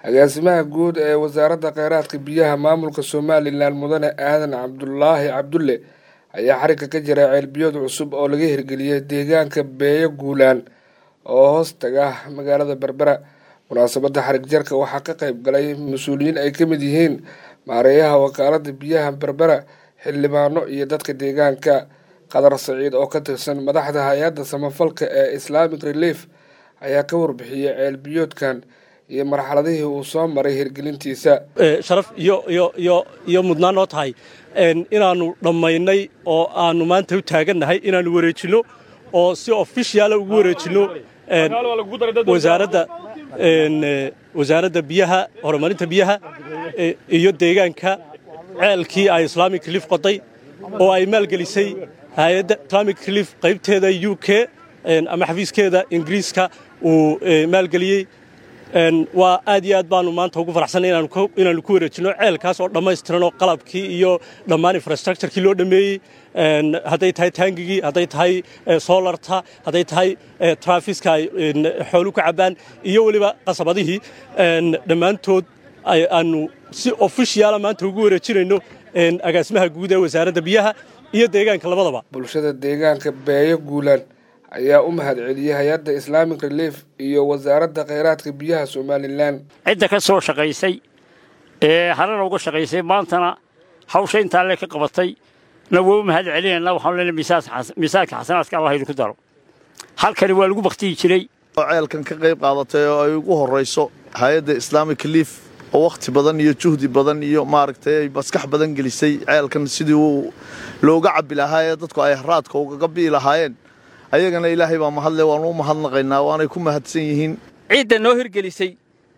agaasimaha guud ee wasaaradda kheyraadka biyaha maamulka Somaliland mudane aadan Cabdullaahi Cabdulle ayaa xarigga ka jiray ceelbiyood cusub oo laga hirgeliyay deegaanka Beeyo Guulaan oo hoos taga magaalada Berbera. munaasabadda xarig jarka waxaa ka qayb galay mas'uuliyiin ay ka mid yihiin maareeyaha wakaaladda biyaha Berbera, xildhibaano iyo dadka deegaanka. Qadar Saciid oo ka tirsan madaxda hay'adda samafalka ee Islamic Relief ayaa ka warbixiyay ceelbiyoodkan iyo marxaladihii uu soo maray hirgelintiisa. sharaf iyo mudnaan oo tahay inaanu dhammaynay oo aanu maanta u taagannahay inaanu wareejino oo si official ugu wareejino wasaaradda biyaha, horumarinta biyaha iyo deegaanka ceelkii ay Islamic Relief qoday oo ay maalgelisay hay'adda Islamic Relief qaybteeda UK ama xafiiskeeda Ingiriiska uu maalgeliyay. waa aad iyo aad baanu maanta ugu faraxsanahay inaanu ku wareejino ceelkaas oo dhammaystiran oo qalabkii iyo dhammaan infrastructure-kii loo dhameeyey, hadday tahay taangigii, hadday tahay solarta, hadday tahay trafiska ay xooluhu ka cabbaan iyo weliba qasabadihii dhammaantood aanu si officiala maanta ugu wareejinayno agaasimaha guud ee wasaaradda biyaha iyo deegaanka labadaba. bulshada deegaanka Beeyo Guulaan ayaa u mahadceliyay hay'adda Islamic Relief iyo wasaaradda kheyraadka biyaha Somaliland. cidda ka soo shaqaysay harana uga shaqaysay maantana hawsha intaa le ka qabatay na wuu mahadcelinayna. waxaan leenahay miisaanka xasanaadka Allah idinku daro. halkani waa lagu baqtiyi jiray ceelkan ka qayb qaadatay oo ay ugu horeyso hay'adda Islamic Relief oo waqti badan iyo juhdi badan iyo maaragtay maskax badan gelisay ceelkan sidii uu looga cabbi lahaa dadku ay haraadka uga bii lahaayeen. ayagana ilaahay baa mahadle, waanu u mahadnaqaynaa, waanay ku mahadsan yihiin. ciidda noo hirgelisay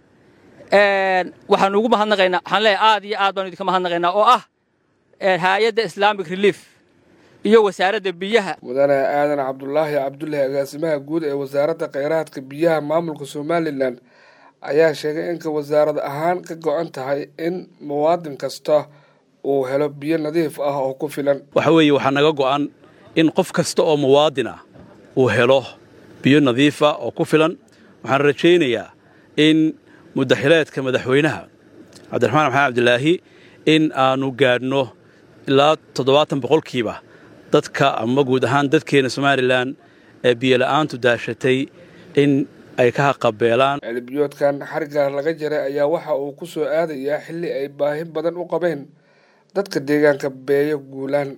waxaan ugu mahadnaqaynaa. waxaan leeyahay aad iyo aad baan idinka mahadnaqaynaa oo ah hay'adda Islamic Relief iyo wasaaradda biyaha. mudane aadan Cabdullaahi Cabdulle agaasimaha guud ee wasaaradda kheyraadka biyaha maamulka Somaliland ayaa sheegay in wasaarad ahaan ka go'an tahay in muwaadin kasta uu helo biyo nadiif ah oo ku filan. waxa weeye waxaa naga go'an in qof kasta oo muwaadin ah uu helo biyo nadiif ah oo ku filan. waxaan rajaynayaa in mudaxileedka madaxweynaha cabdiraxmaan maxamed cabdilaahi in aanu gaadhno ilaa 70% dadka ama guud ahaan dadkeena Somaliland ee biyo la'aantu daashatay in ay ka qabeelaan. ceelbiyoodkan xarigga laga jaray ayaa waxa uu ku soo aadayaa xilli ay baahi badan u qabeen dadka deegaanka Beeyo Guulaan.